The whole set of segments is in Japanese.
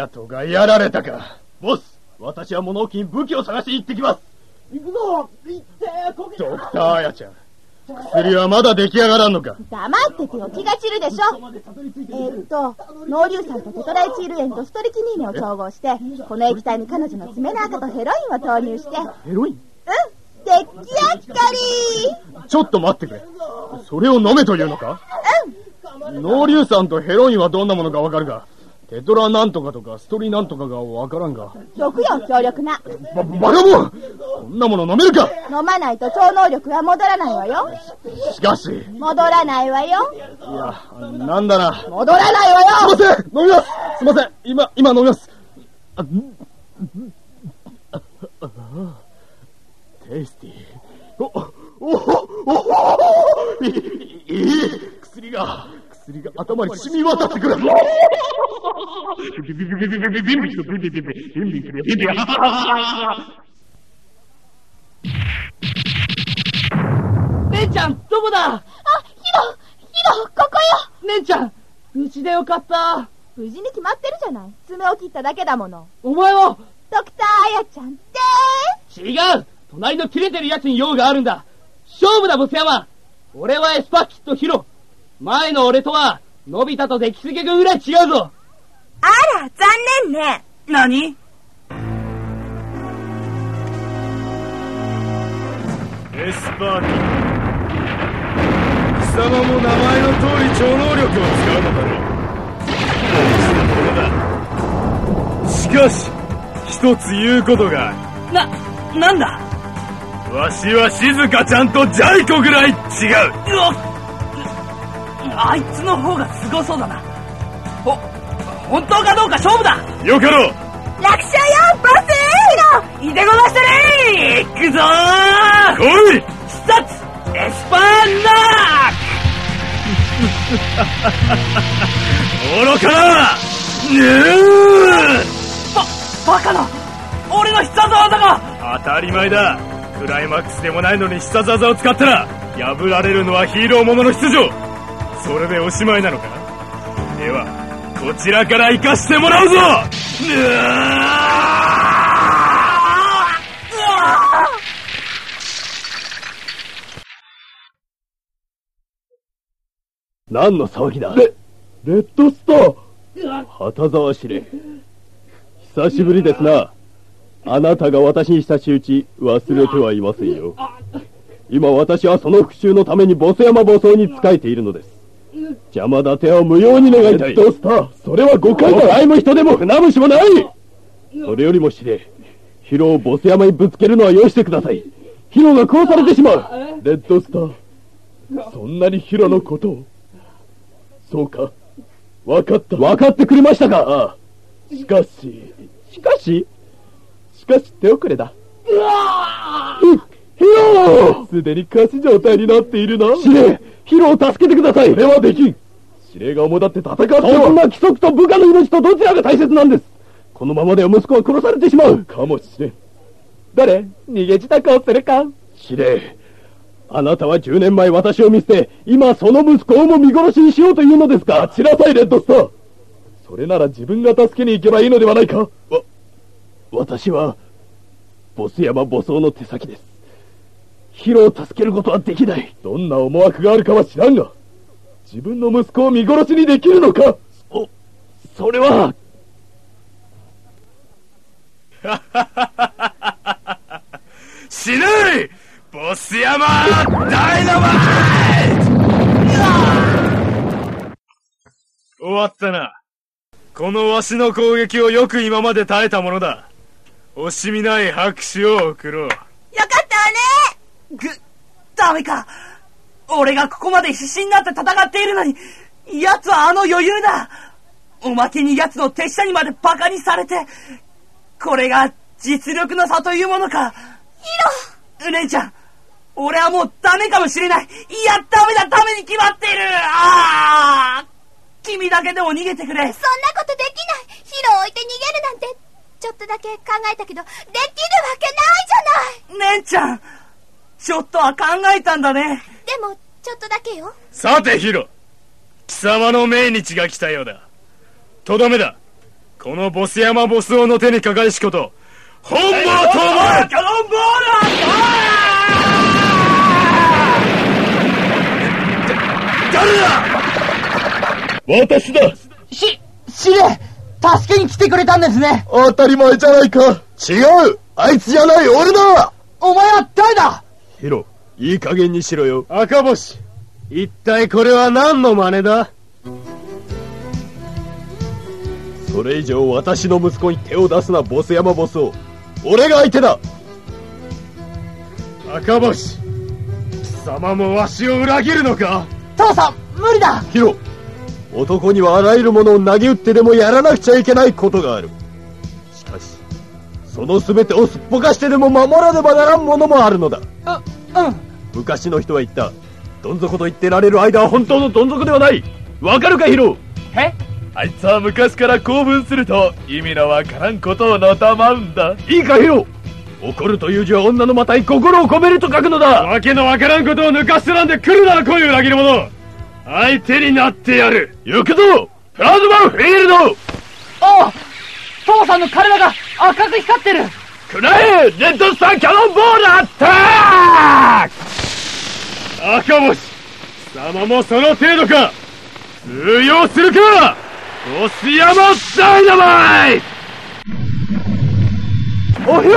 隼がやられたか。ボス、私は物置に武器を探しに行ってきます。 行くぞ。行ってこけ。 ドクター綾ちゃん、薬はまだ出来上がらんのか。 黙っててよ、気が散るでしょ。濃硫酸とテトラエチル塩とストリキニーネを調合して、この液体に彼女の爪の赤とヘロインを投入して。 ヘロイン？ 出来上がり。 ちょっと待ってくれ。それを飲めというのか？濃硫酸とヘロインはどんなものかわかるが、テトラなんとかとかストリなんとかがわからんが。 毒よ、強力な。 バカモン！こんなもの飲めるか？ 飲まないと超能力は戻らないわよ。 しかし。 戻らないわよ。 いや、なんだな。 戻らないわよ。 すいません、飲みます。すいません、今飲みます。テイスティー。いい薬が頭に染み渡ってくる。 姉ちゃん、どこだ？ ヒロ、ここよ。 姉ちゃん、無事でよかった。 無事に決まってるじゃない。爪を切っただけだもの。 お前はドクター綾ちゃんでーす。違う。隣の切れてる奴に用があるんだ。勝負だ、ボス山。俺はエスパーキッドヒロ。前の俺とはのび太と出来すぎぐらい違うぞ。 あら、残念ね。 何？ エスパーキッド、貴様も名前の通り超能力を使うのだろう。何したものだ。しかし一つ言うことがある。なんだ？ わしは静香ちゃんとジャイコぐらい違う。 うわっ、あいつの方がすごそうだな。本当かどうか勝負だ。 よかろう。 楽勝よ、ボス。 ヒロ、いてこましてねー。行くぞー。 来い。 視察エスパーナー愚かな。 バカな。俺の必殺技が。 当たり前だ。クライマックスでもないのに必殺技を使ったら破られるのはヒーローものの出場。それでおしまいなのか。ではこちらから行かしてもらうぞ。何の騒ぎだ。レッドスター。旗沢司令、久しぶりですな。あなたが私にした仕打ち忘れてはいませんよ。今私はその復讐のためにボス山暴走に仕えているのです。邪魔立ては無用に願いたい。レッドスター、それは誤解だ。ライム人でも船虫もない。それよりも司令、ヒロをボス山にぶつけるのはよしてください。ヒロが殺されてしまう。レッドスター、そんなにヒロのことを。そうか、分かった。分かってくれましたか。ああ、しかし手遅れだ。ヒロー、すでに仮死状態になっているな。司令、ヒロを助けてください。それはできん。司令が主だって戦っては。そんな規則と部下の命とどちらが大切なんです。このままでは息子は殺されてしまう。かもしれん。誰？逃げ支度をするか。司令、あなたは10年前私を見捨て、今その息子をも見殺しにしようというのですか。待ちなさい、レッドスター。それなら自分が助けに行けばいいのではないか。私はボス山暴走の手先です。ヒロを助けることはできない。どんな思惑があるかは知らんが、自分の息子を見殺しにできるのか。それは死ぬいボス山ダイナマイト。終わったな。このわしの攻撃をよく今まで耐えたものだ。惜しみない拍手を送ろう。 よかったわね。 ダメか。俺がここまで必死になって戦っているのに、奴はあの余裕だ。おまけに奴の手下にまでバカにされて、これが実力の差というものか。 ヒロ、 姉ちゃん、俺はもうダメかもしれない。いや、ダメだ、ダメに決まっている。ああ、君だけでも逃げてくれ。そんなことできない。ヒロを置いて逃げるなんて、ちょっとだけ考えたけど、できるわけないじゃない。 姉ちゃん、ちょっとは考えたんだね。 でもちょっとだけよ。 さてヒロ、貴様の命日が来たようだ。とどめだ。 このボス山ボス王の手にかかりしこと、本望と思え。キャノンボール誰だ。 私だ。 司令、助けに来てくれたんですね。 当たり前じゃないか。違う、あいつじゃない、俺だ。 お前は誰だ。 ヒロ、いい加減にしろよ。 赤星、一体これは何の真似だ。 それ以上私の息子に手を出すな、ボス山ボスを。俺が相手だ。 赤星、貴様もわしを裏切るのか。 父さん、無理だ。 ヒロ、男にはあらゆるものを投げ打ってでもやらなくちゃいけないことがある。しかしその全てをすっぽかしてでも守らねばならんものもあるのだ。昔の人は言った。どん底と言ってられる間は本当のどん底ではない。わかるかヒロ。 あいつは昔から興奮すると意味のわからんことをのたまうんだ。 いいかヒロ、怒るという字は女の股に心を込めると書くのだ。 わけのわからんことを抜かしとらんで来るなら来い、裏切り者。相手になってやる。 行くぞ、プラズマフィールド。 父さんの体が赤く光ってる。 くらえ、レッドスターキャノンボールアタック。 赤星、貴様もその程度か。通用するか、ボス山ダイナマイト。 おひょー。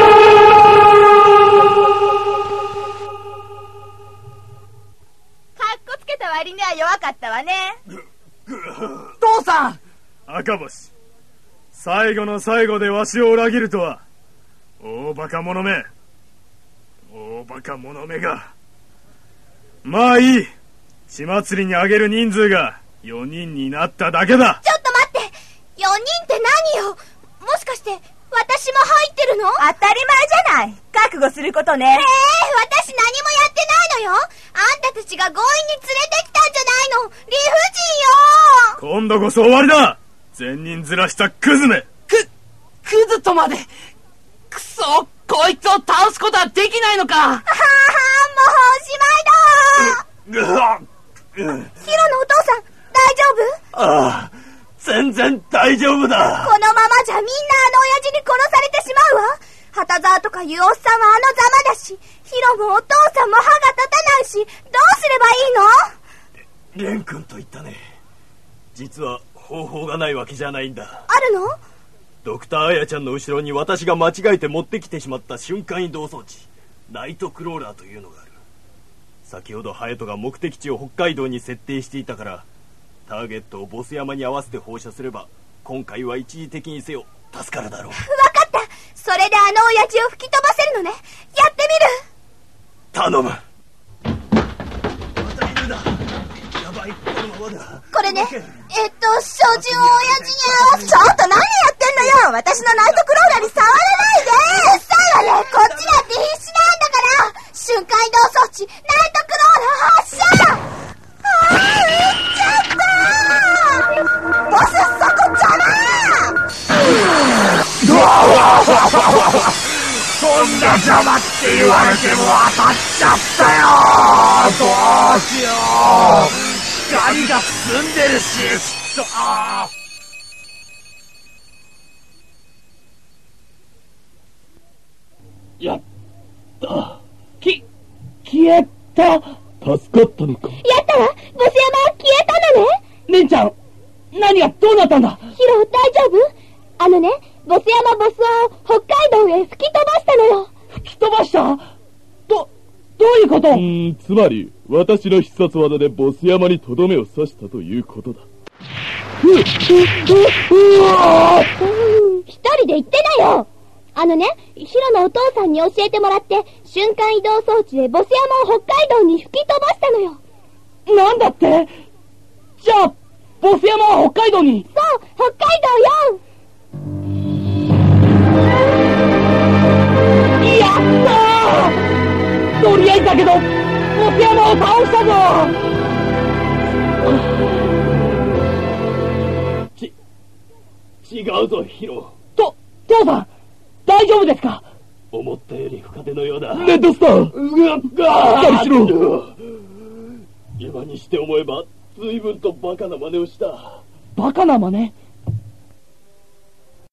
かっこつけた割には弱かったわね。 父さん。 赤星、最後の最後でわしを裏切るとは。大バカ者め、大バカ者めが。まあいい、血祭りにあげる人数が4人になっただけだ。 ちょっと待って、4人って何よ。もしかして私も入ってるの？当たり前じゃない。覚悟することね。私何もやってないのよ。あんたたちが強引に連れてきたんじゃないの。理不尽よ。 今度こそ終わりだ、善人ずらしたクズめ。 クズとまで。くそ、こいつを倒すことはできないのか。 もうおしまいだ。ヒロのお父さん、大丈夫？ ああ、全然大丈夫だ。 このままじゃみんなあの親父に殺されてしまうわ。旗沢とかいうおっさんはあのざまだし、ヒロもお父さんも歯が立たないし、どうすればいいの？ レン君と言ったね。実は方法がないわけじゃないんだ。 あるの？ ドクターアヤちゃんの後ろに私が間違えて持ってきてしまった瞬間移動装置、ナイトクローラーというのがある。先ほどハヤトが目的地を北海道に設定していたから、ターゲットをボス山に合わせて放射すれば今回は一時的にせよ助かるだろう。 分かった。それであの親父を吹き飛ばせるのね。やってみる。 頼む。またいるだ。やばい、このままだ。 これね、照準を親父に合わせ。ちょっと何やってんのよ。私のナイトクローラーに触らないで。うっさいわね。こっちだって必死なんだから。瞬間移動装置ナイトクローラー発射。撃っちゃった。ボス、そこ邪魔。 そんな邪魔って言われても当たっちゃったよ。どうしよう。光が澄んでるし、きっと。 やった。消えた。助かったのか。 やったわ。ボス山は消えたのね。 レンちゃん、何がどうなったんだ。 ヒロ、大丈夫？ボス山ボスを北海道へ吹き飛ばしたのよ。 吹き飛ばした？どういうこと？ つまり私の必殺技でボス山にとどめを刺したということだ。 一人で言ってなよ。ヒロのお父さんに教えてもらって瞬間移動装置でボス山を北海道に吹き飛ばしたのよ。 なんだって？じゃあボス山は北海道に？ そう、北海道よ。 やったー！とりあえずだけどボス山を倒したぞ。 違うぞヒロ。 父さん、大丈夫ですか？ 思ったより深手のようだ。 レッドスター、 しっかりしろ。今にして思えば随分とバカな真似をした。 バカな真似？